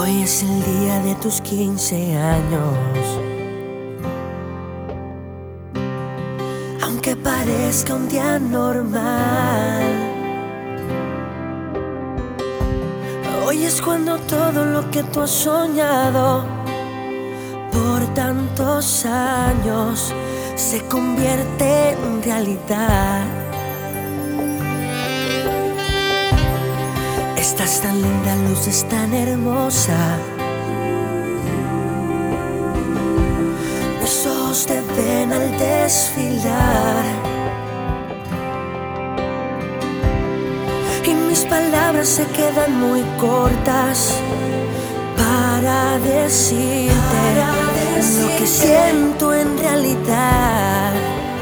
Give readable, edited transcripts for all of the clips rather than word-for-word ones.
Hoy es el día de tus 15 años. Aunque parezca un día normal, hoy es cuando todo lo que tú has soñado por tantos años se convierte en realidad. Estás tan linda, luces tan hermosa. Mis ojos te ven al desfilar y mis palabras se quedan muy cortas para decirte lo que siento en realidad.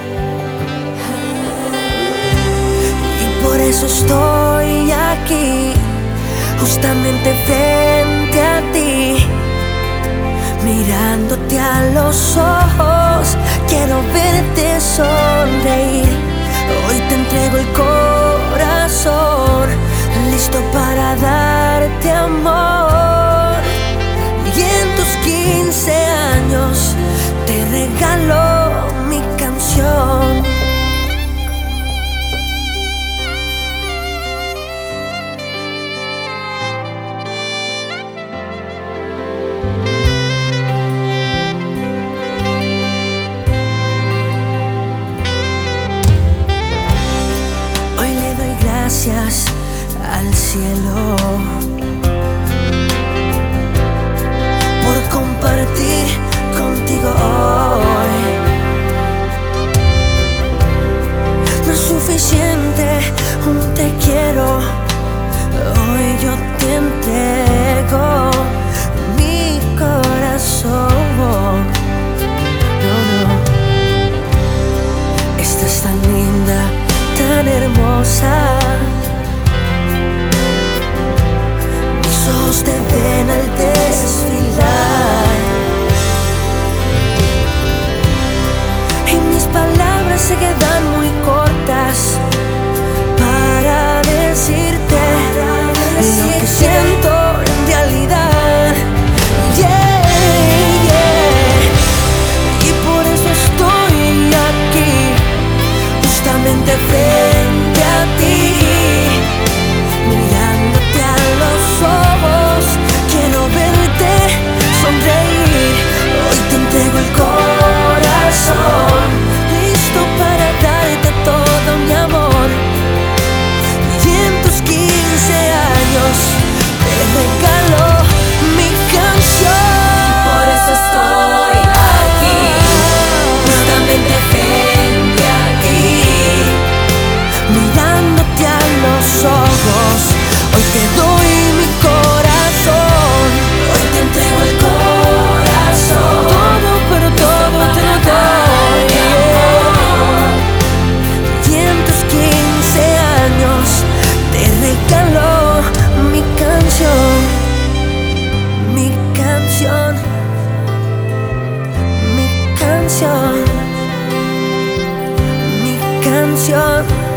Y por eso estoy aquí, justamente frente a ti, mirándote a los ojos. Quiero verte sonreír. Hoy te entrego el corazón, listo para darte amor. Y en tus 15 años te regalo mi canción. Gracias al cielo por compartir contigo hoy. No es suficiente un te quiero, hoy yo te entrego mi corazón. No, estás tan linda, tan hermosa. Mis ojos te ven al desfilar y mis palabras se quedan muy cortas para decirte lo que siento en realidad. Yeah, yeah. Y por eso estoy aquí, justamente frente a ti, mirándote a los ojos. Quiero verte sonreír. Hoy te entrego el corazón, listo para darte todo mi amor. Y en tus 15 años te regalo mi canción. Y por eso estoy aquí, justamente frente a ti, mirándote a los ojos. Hoy te doy mi corazón, hoy te entrego el corazón, todo, pero todo te lo doy. Y en tus 15 años te regalo mi canción, mi canción, mi canción, mi canción.